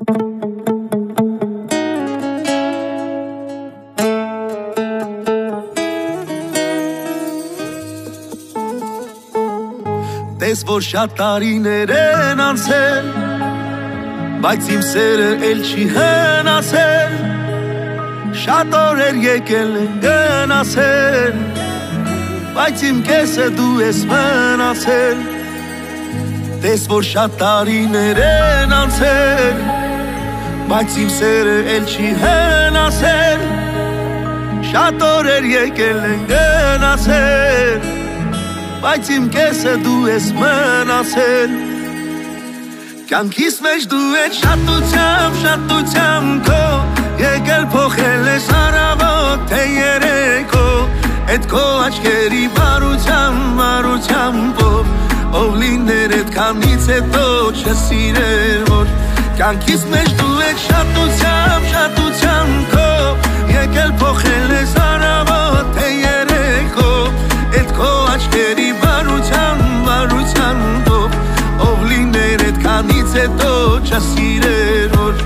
Տես որ շատ տարիներ են անցել, բայց իմ սերը էլ չի հնացել, շատ օրեր եկել են գնացել, բայց իմ կեսը դու ես մնացել։ Տես որ շատ տարիներ են անցել, բայց իմ սերը էլ չի հնացել, շատ օրեր եկել են գնացել, բայց իմ կեսը դու ես մնացել։ Կյանքիս մեջ դու ես շատությամբ քո, եկել փոխել ես առավոտ թե երեկո, էդ քո աչքերի բարությամբ ով լիներ այդքանից հետո չսիրեր որ։ Կյանքիս մեջ դու ես շատությամբ քո, եկել փոխել ես առավոտ թե երեկո, էդ քո աչքերի բարությամբ ով լիներ այդքանից հետո չսիրեր որ։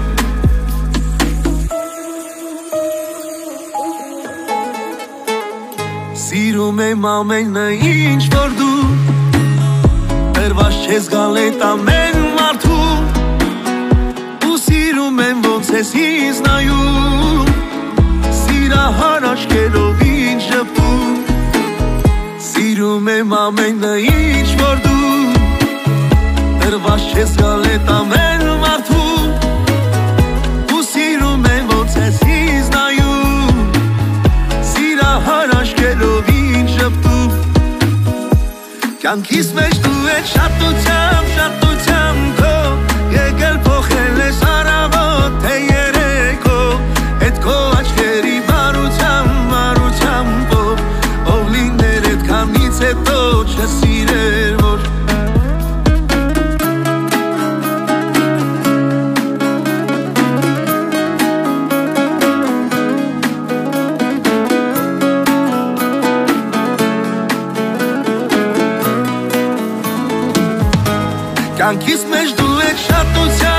Սիրում եմ ամենը ինչ որ դու վերված չես գալ էդ ամեն մարդու, ու սիրում եմ ոնց ես ինձ նայում, սիրահար աչքերով ինձ ժպտում։ Սիրում եմ ամենը ինչ որ դու վերված չես գալ էդ ամեն մարդու, ու սիրում եմ ոնց ես ինձ նայում, սիրահար աչքերով ինձ ժպտում։ Կյանքիս մեջ դու ես շատությամբ քո, եկել փոխել ես առավոտ թե երեկո, էդ քո աչքերի բարությամբ ով լիներ այդքանից հետո չսիրեր որ։ Կյանքիս մեջ դու ես